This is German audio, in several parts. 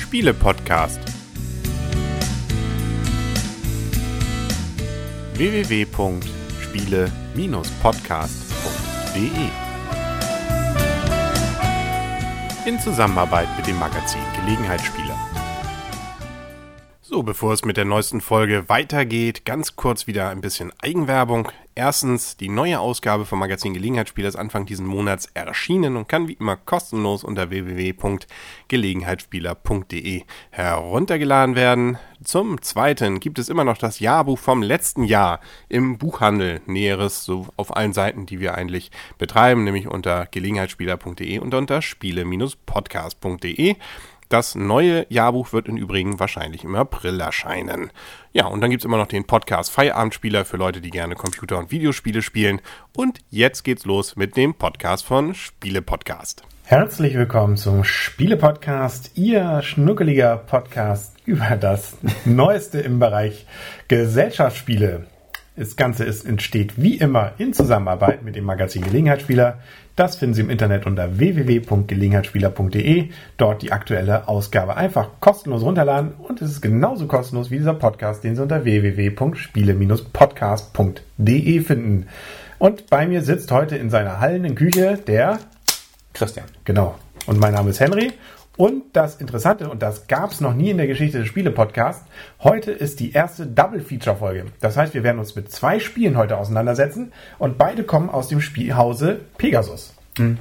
Spiele-Podcast. www.spiele-podcast.de in Zusammenarbeit mit dem Magazin Gelegenheitsspieler. So, bevor es mit der neuesten Folge weitergeht, ganz kurz wieder ein bisschen Eigenwerbung. Erstens, die neue Ausgabe vom Magazin Gelegenheitsspieler ist Anfang diesen Monats erschienen und kann wie immer kostenlos unter www.gelegenheitsspieler.de heruntergeladen werden. Zum Zweiten gibt es immer noch das Jahrbuch vom letzten Jahr im Buchhandel. Näheres so auf allen Seiten, die wir eigentlich betreiben, nämlich unter gelegenheitsspieler.de und unter spiele-podcast.de. Das neue Jahrbuch wird im Übrigen wahrscheinlich im April erscheinen. Ja, und dann gibt es immer noch den Podcast Feierabendspieler für Leute, die gerne Computer- und Videospiele spielen. Und jetzt geht's los mit dem Podcast von Spiele-Podcast. Herzlich willkommen zum Spiele-Podcast, Ihr schnuckeliger Podcast über das Neueste im Bereich Gesellschaftsspiele. Das Ganze entsteht wie immer in Zusammenarbeit mit dem Magazin Gelegenheitsspieler. Das finden Sie im Internet unter www.gelegenheitsspieler.de. Dort die aktuelle Ausgabe einfach kostenlos runterladen. Und es ist genauso kostenlos wie dieser Podcast, den Sie unter www.spiele-podcast.de finden. Und bei mir sitzt heute in seiner hallenden Küche der Christian. Genau. Und mein Name ist Henry. Und das Interessante, und das gab es noch nie in der Geschichte des Spiele-Podcasts, heute ist die erste Double-Feature-Folge. Das heißt, wir werden uns mit 2 Spielen heute auseinandersetzen und beide kommen aus dem Spielhause Pegasus.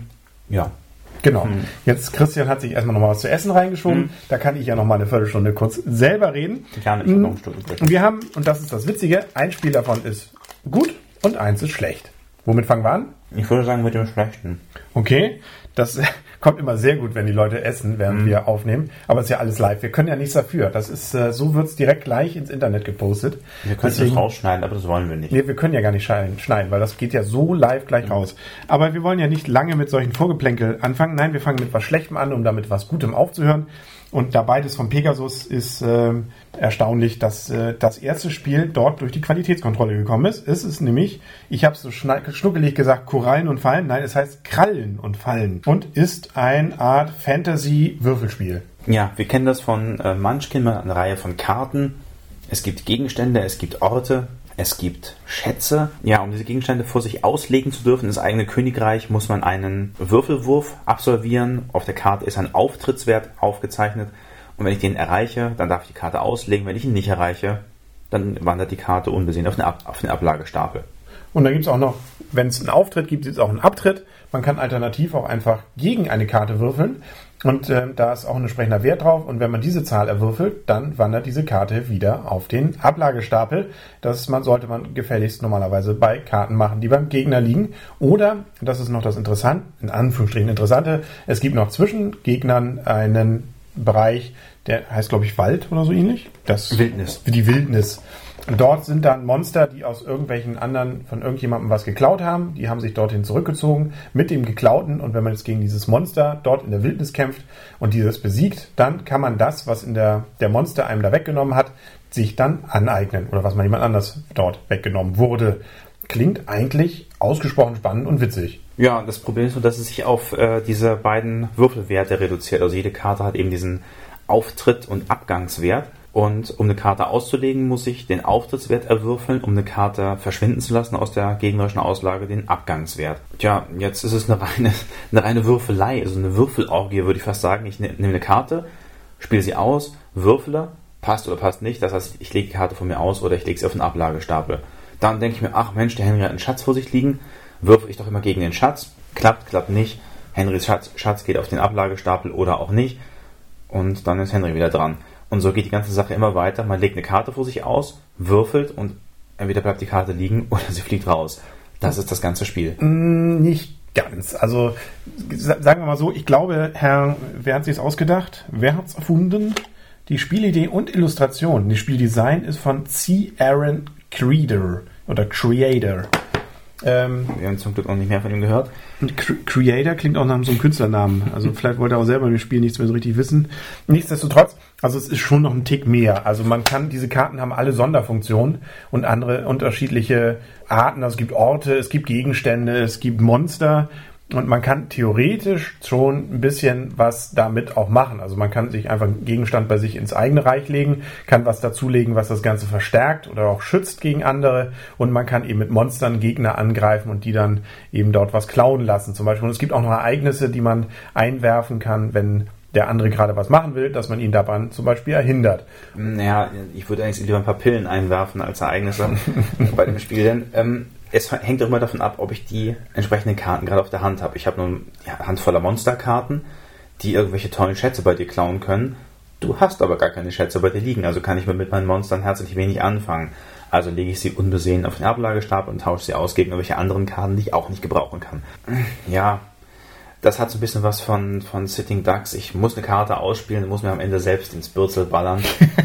Ja. Genau. Jetzt, Christian hat sich erstmal nochmal was zu essen reingeschoben. Da kann ich ja nochmal eine Viertelstunde kurz selber reden. Gar nicht, noch ein Stück übrig. Und wir haben, und das ist das Witzige, ein Spiel davon ist gut und eins ist schlecht. Womit fangen wir an? Ich würde sagen mit dem Schlechten. Okay, das kommt immer sehr gut, wenn die Leute essen, während wir aufnehmen. Aber es ist ja alles live. Wir können ja nichts dafür. Das ist, so wird es direkt gleich ins Internet gepostet. Wir können es rausschneiden, aber das wollen wir nicht. Nee, wir können ja gar nicht schneiden, weil das geht ja so live gleich raus. Aber wir wollen ja nicht lange mit solchen Vorgeplänkel anfangen. Nein, wir fangen mit was Schlechtem an, um damit was Gutem aufzuhören. Und da beides von Pegasus ist erstaunlich, dass das erste Spiel dort durch die Qualitätskontrolle gekommen ist. Es ist nämlich, ich habe es so schnuckelig gesagt, Korallen und Fallen. Nein, es heißt Krallen und Fallen und ist eine Art Fantasy-Würfelspiel. Ja, wir kennen das von Munchkin, eine Reihe von Karten. Es gibt Gegenstände, es gibt Orte, es gibt Schätze. Ja, um diese Gegenstände vor sich auslegen zu dürfen, das eigene Königreich, muss man einen Würfelwurf absolvieren. Auf der Karte ist ein Auftrittswert aufgezeichnet. Und wenn ich den erreiche, dann darf ich die Karte auslegen. Wenn ich ihn nicht erreiche, dann wandert die Karte unbesehen auf den Ablagestapel. Und dann gibt es auch noch, wenn es einen Auftritt gibt, gibt es auch einen Abtritt. Man kann alternativ auch einfach gegen eine Karte würfeln. Und da ist auch ein entsprechender Wert drauf. Und wenn man diese Zahl erwürfelt, dann wandert diese Karte wieder auf den Ablagestapel. Sollte man gefälligst normalerweise bei Karten machen, die beim Gegner liegen. Oder, das ist noch das Interessante, in Anführungsstrichen Interessante, es gibt noch zwischen Gegnern einen Bereich, der heißt, glaube ich, Wald oder so ähnlich. Wildnis. Die Wildnis. Und dort sind dann Monster, die aus irgendwelchen anderen, von irgendjemandem was geklaut haben. Die haben sich dorthin zurückgezogen mit dem Geklauten. Und wenn man jetzt gegen dieses Monster dort in der Wildnis kämpft und dieses besiegt, dann kann man das, was der Monster einem da weggenommen hat, sich dann aneignen. Oder was man jemand anders dort weggenommen wurde. Klingt eigentlich ausgesprochen spannend und witzig. Ja, das Problem ist nur, dass es sich auf diese beiden Würfelwerte reduziert. Also jede Karte hat eben diesen Auftritt- und Abgangswert. Und um eine Karte auszulegen, muss ich den Auftrittswert erwürfeln, um eine Karte verschwinden zu lassen aus der gegnerischen Auslage, den Abgangswert. Tja, jetzt ist es eine reine Würfelei, also eine Würfelorgie, würde ich fast sagen. Ich nehme eine Karte, spiele sie aus, würfele, passt oder passt nicht. Das heißt, ich lege die Karte von mir aus oder ich lege sie auf den Ablagestapel. Dann denke ich mir, ach Mensch, der Henry hat einen Schatz vor sich liegen, würfe ich doch immer gegen den Schatz. Klappt nicht. Henrys Schatz geht auf den Ablagestapel oder auch nicht. Und dann ist Henry wieder dran. Und so geht die ganze Sache immer weiter. Man legt eine Karte vor sich aus, würfelt und entweder bleibt die Karte liegen oder sie fliegt raus. Das ist das ganze Spiel. Nicht ganz. Also sagen wir mal so, ich glaube, wer hat sich das ausgedacht? Wer hat es erfunden? Die Spielidee und Illustration. Das Spieldesign ist von C. Aaron Creator oder Creator. Wir haben zum Glück noch nicht mehr von ihm gehört. Creator klingt auch nach so einem Künstlernamen. Also vielleicht wollte er auch selber im Spiel nichts mehr so richtig wissen. Nichtsdestotrotz, also es ist schon noch ein Tick mehr. Also diese Karten haben alle Sonderfunktionen und andere unterschiedliche Arten. Also es gibt Orte, es gibt Gegenstände, es gibt Monster. Und man kann theoretisch schon ein bisschen was damit auch machen. Also man kann sich einfach einen Gegenstand bei sich ins eigene Reich legen, kann was dazulegen, was das Ganze verstärkt oder auch schützt gegen andere. Und man kann eben mit Monstern Gegner angreifen und die dann eben dort was klauen lassen zum Beispiel. Und es gibt auch noch Ereignisse, die man einwerfen kann, wenn der andere gerade was machen will, dass man ihn daran zum Beispiel erhindert. Ja, ich würde eigentlich lieber ein paar Pillen einwerfen als Ereignisse bei dem Spiel, denn es hängt auch immer davon ab, ob ich die entsprechenden Karten gerade auf der Hand habe. Ich habe nur eine Handvoll Monsterkarten, die irgendwelche tollen Schätze bei dir klauen können. Du hast aber gar keine Schätze bei dir liegen, also kann ich mit meinen Monstern herzlich wenig anfangen. Also lege ich sie unbesehen auf den Ablagestapel und tausche sie aus gegen irgendwelche anderen Karten, die ich auch nicht gebrauchen kann. Ja, das hat so ein bisschen was von Sitting Ducks. Ich muss eine Karte ausspielen und muss mir am Ende selbst ins Bürzel ballern.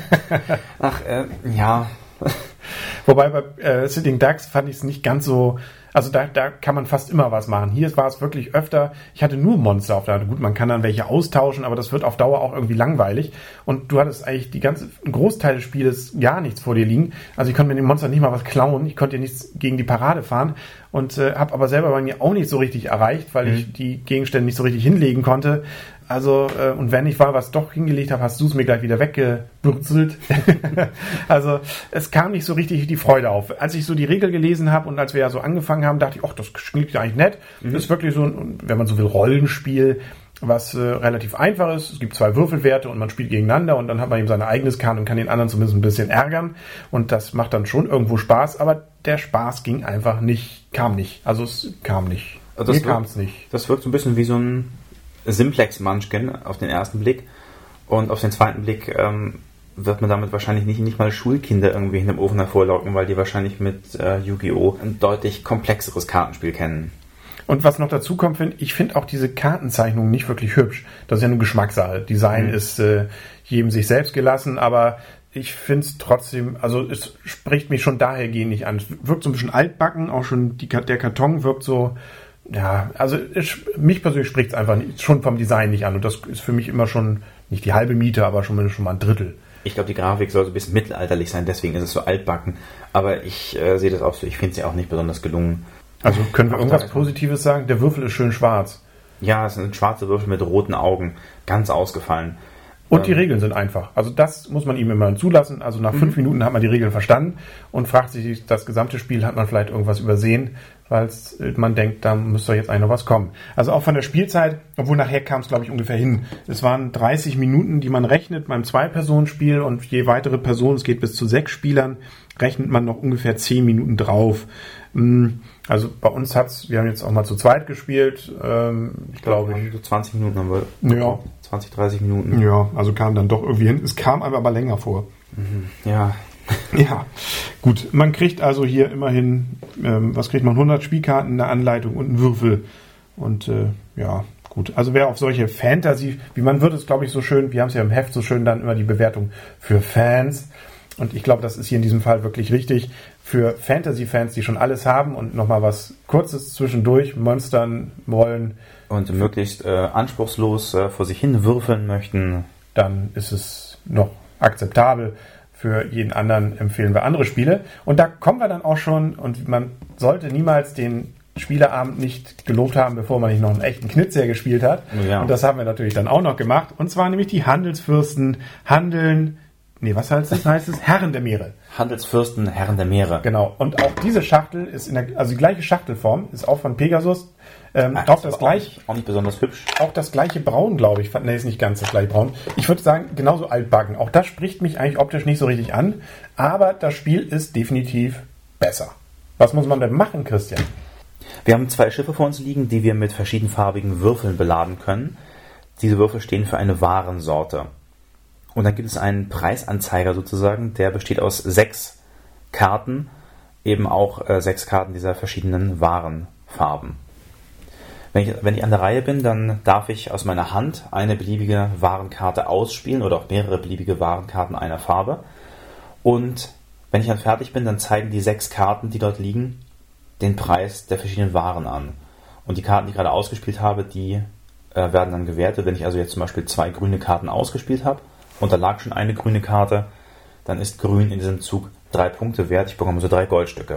Ja. Wobei bei Sitting Ducks fand ich es nicht ganz so, also da kann man fast immer was machen. Hier war es wirklich öfter, ich hatte nur Monster auf der Hand. Gut, man kann dann welche austauschen, aber das wird auf Dauer auch irgendwie langweilig. Und du hattest eigentlich einen Großteil des Spieles gar nichts vor dir liegen. Also ich konnte mit dem Monster nicht mal was klauen, ich konnte nichts gegen die Parade fahren und habe aber selber bei mir auch nicht so richtig erreicht, weil ich die Gegenstände nicht so richtig hinlegen konnte. Also, und wenn ich was doch hingelegt habe, hast du es mir gleich wieder weggebürzelt. Also, es kam nicht so richtig die Freude auf. Als ich so die Regel gelesen habe und als wir ja so angefangen haben, dachte ich, ach, das klingt ja eigentlich nett. Das ist wirklich so ein, wenn man so will, Rollenspiel, was relativ einfach ist. Es gibt 2 Würfelwerte und man spielt gegeneinander und dann hat man eben seine eigenes Karte und kann den anderen zumindest ein bisschen ärgern. Und das macht dann schon irgendwo Spaß, aber der Spaß kam nicht. Also, es kam nicht. Also mir kam es nicht. Das wirkt so ein bisschen wie so ein Simplex-Munchkin auf den ersten Blick und auf den zweiten Blick wird man damit wahrscheinlich nicht mal Schulkinder irgendwie in dem Ofen hervorlocken, weil die wahrscheinlich mit Yu-Gi-Oh! Ein deutlich komplexeres Kartenspiel kennen. Und was noch dazu kommt, ich finde auch diese Kartenzeichnung nicht wirklich hübsch. Das ist ja nur Geschmackssache. Design ist jedem sich selbst gelassen, aber ich finde es trotzdem, also es spricht mich schon dahergehend nicht an. Es wirkt so ein bisschen altbacken, auch schon der Karton wirkt so. Ja, also mich persönlich spricht es einfach schon vom Design nicht an und das ist für mich immer schon nicht die halbe Miete, aber schon mal ein Drittel. Ich glaube, die Grafik soll so ein bisschen mittelalterlich sein, deswegen ist es so altbacken, aber ich sehe das auch so, ich finde sie auch nicht besonders gelungen. Also können wir irgendwas Positives sagen? Der Würfel ist schön schwarz. Ja, es sind schwarze Würfel mit roten Augen, ganz ausgefallen. Und die Regeln sind einfach. Also das muss man ihm immer zulassen. Also nach 5 Minuten hat man die Regeln verstanden und fragt sich, das gesamte Spiel hat man vielleicht irgendwas übersehen, weil man denkt, da müsste jetzt eigentlich noch was kommen. Also auch von der Spielzeit, obwohl nachher kam es, glaube ich, ungefähr hin. Es waren 30 Minuten, die man rechnet beim 2-Personen-Spiel und je weitere Personen, es geht bis zu 6 Spielern, rechnet man noch ungefähr 10 Minuten drauf. Also bei uns wir haben jetzt auch mal zu zweit gespielt, ich glaube, 20 Minuten haben wir. Ja. 20, 30 Minuten. Ja, also kam dann doch irgendwie hin. Es kam einem aber länger vor. Ja. Ja, gut. Man kriegt also hier immerhin, was kriegt man? 100 Spielkarten, eine Anleitung und einen Würfel. Und ja, gut. Also wer auf solche Fantasy, wie man wird es, glaube ich, so schön, wir haben es ja im Heft so schön dann immer die Bewertung für Fans. Und ich glaube, das ist hier in diesem Fall wirklich richtig. Für Fantasy-Fans, die schon alles haben und nochmal was Kurzes zwischendurch, Monstern, Rollen. Und möglichst anspruchslos vor sich hin würfeln möchten. Dann ist es noch akzeptabel. Für jeden anderen empfehlen wir andere Spiele. Und da kommen wir dann auch schon, und man sollte niemals den Spieleabend nicht gelobt haben, bevor man nicht noch einen echten Knizia gespielt hat. Ja. Und das haben wir natürlich dann auch noch gemacht. Und zwar nämlich die Handelsfürsten handeln. Nee, was heißt es? Herren der Meere. Handelsfürsten, Herren der Meere. Genau. Und auch diese Schachtel ist also die gleiche Schachtelform, ist auch von Pegasus. Auch das gleiche. Auch nicht besonders hübsch. Auch das gleiche Braun, glaube ich. Nee, ist nicht ganz das gleiche Braun. Ich würde sagen, genauso altbacken. Auch das spricht mich eigentlich optisch nicht so richtig an. Aber das Spiel ist definitiv besser. Was muss man denn machen, Christian? Wir haben 2 Schiffe vor uns liegen, die wir mit verschiedenfarbigen Würfeln beladen können. Diese Würfel stehen für eine Warensorte. Und dann gibt es einen Preisanzeiger sozusagen, der besteht aus 6 Karten, eben auch 6 Karten dieser verschiedenen Warenfarben. Wenn ich an der Reihe bin, dann darf ich aus meiner Hand eine beliebige Warenkarte ausspielen oder auch mehrere beliebige Warenkarten einer Farbe. Und wenn ich dann fertig bin, dann zeigen die 6 Karten, die dort liegen, den Preis der verschiedenen Waren an. Und die Karten, die ich gerade ausgespielt habe, die werden dann gewertet. Wenn ich also jetzt zum Beispiel 2 grüne Karten ausgespielt habe, und da lag schon eine grüne Karte, dann ist grün in diesem Zug 3 Punkte wert. Ich bekomme so 3 Goldstücke.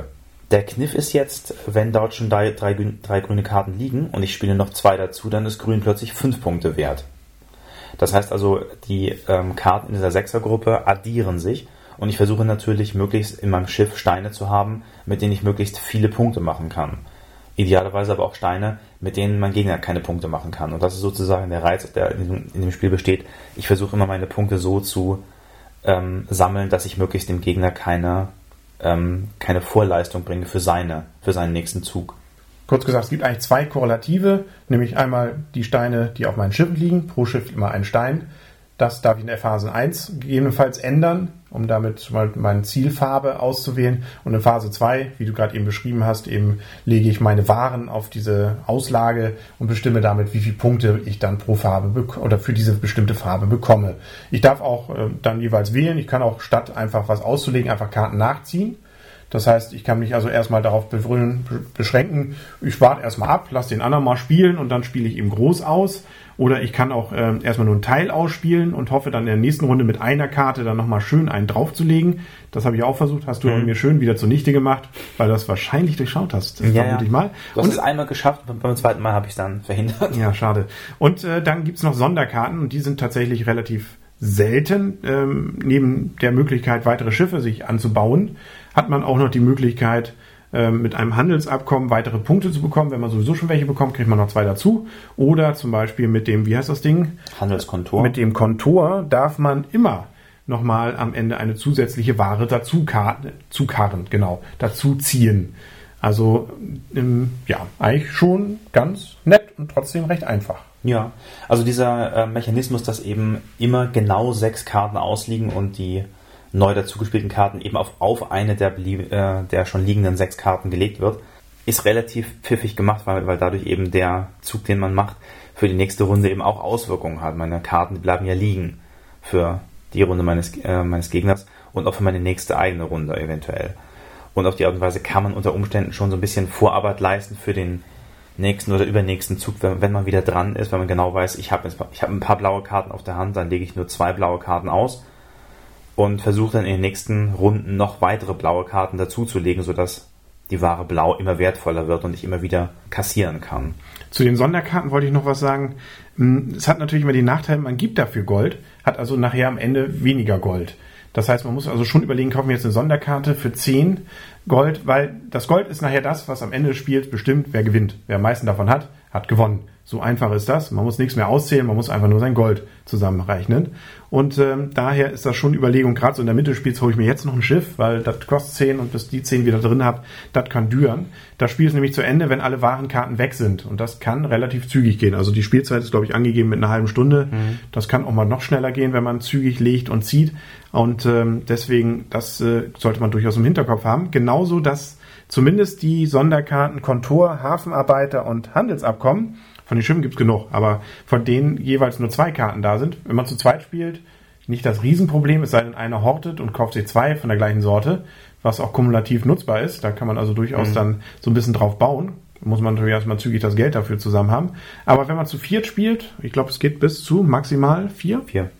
Der Kniff ist jetzt, wenn dort schon drei grüne Karten liegen und ich spiele noch 2 dazu, dann ist Grün plötzlich 5 Punkte wert. Das heißt also, die Karten in dieser Sechsergruppe addieren sich und ich versuche natürlich, möglichst in meinem Schiff Steine zu haben, mit denen ich möglichst viele Punkte machen kann. Idealerweise aber auch Steine, mit denen mein Gegner keine Punkte machen kann. Und das ist sozusagen der Reiz, der in dem Spiel besteht. Ich versuche immer, meine Punkte so zu sammeln, dass ich möglichst dem Gegner keine Vorleistung bringe für seinen nächsten Zug. Kurz gesagt, es gibt eigentlich 2 Korrelative, nämlich einmal die Steine, die auf meinen Schiffen liegen, pro Schiff immer ein Stein. Das darf ich in der Phase 1 gegebenenfalls ändern, um damit mal meine Zielfarbe auszuwählen. Und in Phase 2, wie du gerade eben beschrieben hast, eben lege ich meine Waren auf diese Auslage und bestimme damit, wie viele Punkte ich dann pro Farbe oder für diese bestimmte Farbe bekomme. Ich darf auch dann jeweils wählen. Ich kann auch statt einfach was auszulegen, einfach Karten nachziehen. Das heißt, ich kann mich also erstmal darauf beschränken, ich warte erstmal ab, lasse den anderen mal spielen und dann spiele ich eben groß aus. Oder ich kann auch erstmal nur einen Teil ausspielen und hoffe dann in der nächsten Runde mit einer Karte dann nochmal schön einen draufzulegen. Das habe ich auch versucht, hast du mir schön wieder zunichte gemacht, weil du das wahrscheinlich durchschaut hast. Ja. Ich mal. Du hast es einmal geschafft und beim zweiten Mal habe ich es dann verhindert. Ja, schade. Und dann gibt es noch Sonderkarten und die sind tatsächlich relativ selten. Neben der Möglichkeit, weitere Schiffe sich anzubauen, hat man auch noch die Möglichkeit, mit einem Handelsabkommen weitere Punkte zu bekommen. Wenn man sowieso schon welche bekommt, kriegt man noch 2 dazu. Oder zum Beispiel mit dem, wie heißt das Ding? Handelskontor. Mit dem Kontor darf man immer nochmal am Ende eine zusätzliche Ware dazu ziehen. Also, eigentlich schon ganz nett und trotzdem recht einfach. Ja, also dieser Mechanismus, dass eben immer genau 6 Karten ausliegen und die neu dazugespielten Karten eben auf eine der schon liegenden 6 Karten gelegt wird, ist relativ pfiffig gemacht, weil dadurch eben der Zug, den man macht, für die nächste Runde eben auch Auswirkungen hat. Meine Karten bleiben ja liegen für die Runde meines Gegners und auch für meine nächste eigene Runde eventuell. Und auf die Art und Weise kann man unter Umständen schon so ein bisschen Vorarbeit leisten für den nächsten oder übernächsten Zug, wenn man wieder dran ist, wenn man genau weiß, ich habe ein paar blaue Karten auf der Hand, dann lege ich nur 2 blaue Karten aus und versuche dann in den nächsten Runden noch weitere blaue Karten dazuzulegen, sodass die Ware Blau immer wertvoller wird und ich immer wieder kassieren kann. Zu den Sonderkarten wollte ich noch was sagen. Es hat natürlich immer den Nachteil, man gibt dafür Gold, hat also nachher am Ende weniger Gold. Das heißt, man muss also schon überlegen, kaufen wir jetzt eine Sonderkarte für 10 Gold, weil das Gold ist nachher das, was am Ende des Spiels bestimmt, wer gewinnt. Wer am meisten davon hat, hat gewonnen. So einfach ist das. Man muss nichts mehr auszählen, man muss einfach nur sein Gold zusammenrechnen. Und daher ist das schon Überlegung, gerade so in der Mitte des Spiels hole ich mir jetzt noch ein Schiff, weil das kostet 10 und bis die 10 wieder drin habt, das kann düren. Das Spiel ist nämlich zu Ende, wenn alle Warenkarten weg sind. Und das kann relativ zügig gehen. Also die Spielzeit ist, glaube ich, angegeben mit einer halben Stunde. Das kann auch mal noch schneller gehen, wenn man zügig legt und zieht. Und deswegen, das sollte man durchaus im Hinterkopf haben. Genauso, dass zumindest die Sonderkarten Kontor, Hafenarbeiter und Handelsabkommen, von den Schiffen gibt es genug, aber von denen jeweils nur 2 Karten da sind. Wenn man zu zweit spielt, nicht das Riesenproblem, es sei denn, einer hortet und kauft sich 2 von der gleichen Sorte, was auch kumulativ nutzbar ist. Da kann man also durchaus dann so ein bisschen drauf bauen. Da muss man natürlich erstmal zügig das Geld dafür zusammen haben. Aber wenn man zu 4 spielt, ich glaube, es geht bis zu maximal 4.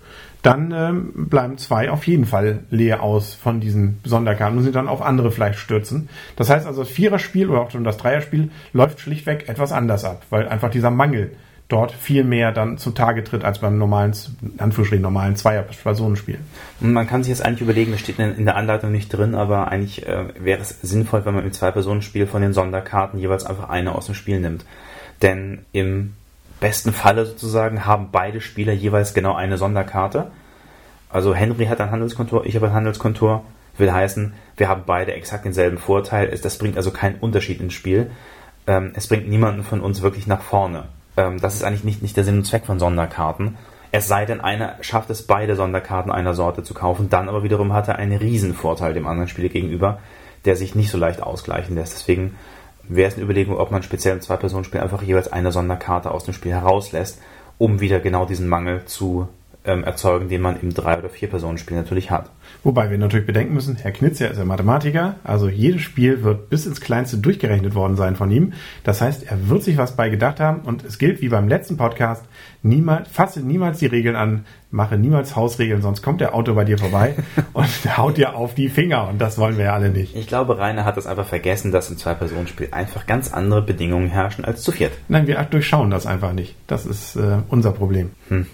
Dann bleiben 2 auf jeden Fall leer aus von diesen Sonderkarten und sind dann auf andere vielleicht stürzen. Das heißt also, das 4er-Spiel oder auch schon das 3er-Spiel läuft schlichtweg etwas anders ab, weil einfach dieser Mangel dort viel mehr dann zutage tritt als beim normalen, in Anführungsstrichen normalen Zweier-Personenspiel. Man kann sich jetzt eigentlich überlegen, das steht in der Anleitung nicht drin, aber eigentlich wäre es sinnvoll, wenn man im 2-Personen-Spiel von den Sonderkarten jeweils einfach eine aus dem Spiel nimmt. Denn im besten Falle sozusagen haben beide Spieler jeweils genau eine Sonderkarte. Also Henry hat ein Handelskontor, ich habe ein Handelskontor. Will heißen, wir haben beide exakt denselben Vorteil. Das bringt also keinen Unterschied ins Spiel. Es bringt niemanden von uns wirklich nach vorne. Das ist eigentlich nicht der Sinn und Zweck von Sonderkarten. Es sei denn, einer schafft es, beide Sonderkarten einer Sorte zu kaufen. Dann aber wiederum hat er einen Riesenvorteil dem anderen Spieler gegenüber, der sich nicht so leicht ausgleichen lässt. Deswegen wäre es eine Überlegung, ob man speziell im 2-Personen-Spiel einfach jeweils eine Sonderkarte aus dem Spiel herauslässt, um wieder genau diesen Mangel zu erzeugen, den man im 3- oder 4-Personen-Spiel natürlich hat. Wobei wir natürlich bedenken müssen, Herr Knizia ist ja Mathematiker, also jedes Spiel wird bis ins Kleinste durchgerechnet worden sein von ihm. Das heißt, er wird sich was bei gedacht haben und es gilt wie beim letzten Podcast, fasse niemals die Regeln an, mache niemals Hausregeln, sonst kommt der Auto bei dir vorbei und haut dir auf die Finger und das wollen wir ja alle nicht. Ich glaube, Rainer hat das einfach vergessen, dass im 2-Personen-Spiel einfach ganz andere Bedingungen herrschen als zu viert. Nein, wir durchschauen das einfach nicht. Das ist unser Problem.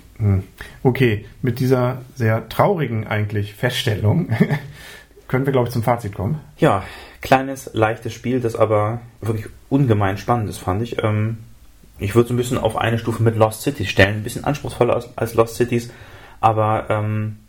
Okay, mit dieser sehr traurigen eigentlich Feststellung können wir, glaube ich, zum Fazit kommen. Ja, kleines, leichtes Spiel, das aber wirklich ungemein spannend ist, fand ich. Ich würde so ein bisschen auf eine Stufe mit Lost Cities stellen, ein bisschen anspruchsvoller als Lost Cities, aber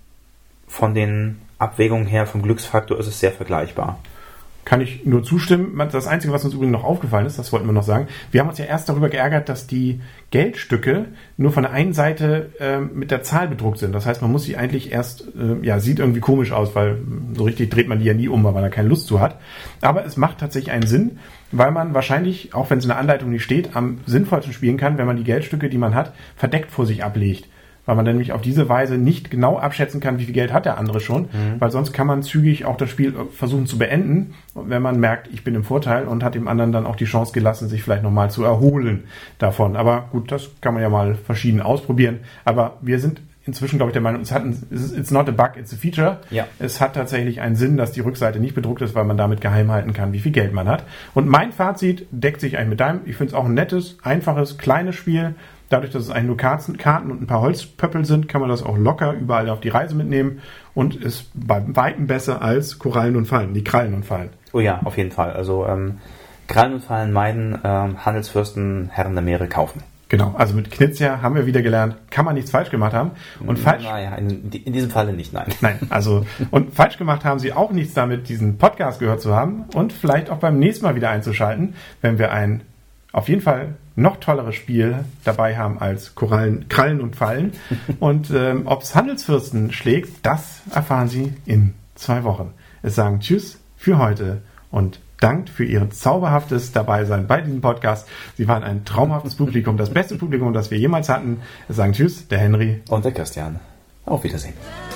von den Abwägungen her, vom Glücksfaktor ist es sehr vergleichbar. Kann ich nur zustimmen. Das Einzige, was uns übrigens noch aufgefallen ist, das wollten wir noch sagen, wir haben uns ja erst darüber geärgert, dass die Geldstücke nur von der einen Seite mit der Zahl bedruckt sind. Das heißt, man muss sie eigentlich erst, sieht irgendwie komisch aus, weil so richtig dreht man die ja nie um, weil man da keine Lust zu hat. Aber es macht tatsächlich einen Sinn, weil man wahrscheinlich, auch wenn es in der Anleitung nicht steht, am sinnvollsten spielen kann, wenn man die Geldstücke, die man hat, verdeckt vor sich ablegt. Weil man dann nämlich auf diese Weise nicht genau abschätzen kann, wie viel Geld hat der andere schon, weil sonst kann man zügig auch das Spiel versuchen zu beenden, wenn man merkt, ich bin im Vorteil und hat dem anderen dann auch die Chance gelassen, sich vielleicht nochmal zu erholen davon. Aber gut, das kann man ja mal verschieden ausprobieren. Aber wir sind inzwischen, glaube ich, der Meinung, it's not a bug, it's a feature. Ja. Es hat tatsächlich einen Sinn, dass die Rückseite nicht bedruckt ist, weil man damit geheim halten kann, wie viel Geld man hat. Und mein Fazit deckt sich eigentlich mit deinem. Ich finde es auch ein nettes, einfaches, kleines Spiel. Dadurch, dass es eigentlich nur Karten und ein paar Holzpöppel sind, kann man das auch locker überall auf die Reise mitnehmen und ist bei Weitem besser als Korallen und Fallen, die Krallen und Fallen. Oh ja, auf jeden Fall. Also Krallen und Fallen meiden, Handelsfürsten, Herren der Meere kaufen. Genau, also mit Knizia haben wir wieder gelernt, kann man nichts falsch gemacht haben. Und falsch. Naja, in diesem Falle nicht, nein. Nein, also, und falsch gemacht haben sie auch nichts damit, diesen Podcast gehört zu haben und vielleicht auch beim nächsten Mal wieder einzuschalten, wenn wir ein auf jeden Fall noch tolleres Spiel dabei haben als Krallen und Fallen. Und ob es Handelsfürsten schlägt, das erfahren Sie in 2 Wochen. Es sagen Tschüss für heute und dankt für Ihr zauberhaftes Dabeisein bei diesem Podcast. Sie waren ein traumhaftes Publikum, das beste Publikum, das wir jemals hatten. Es sagen Tschüss, der Henry und der Christian. Auf Wiedersehen.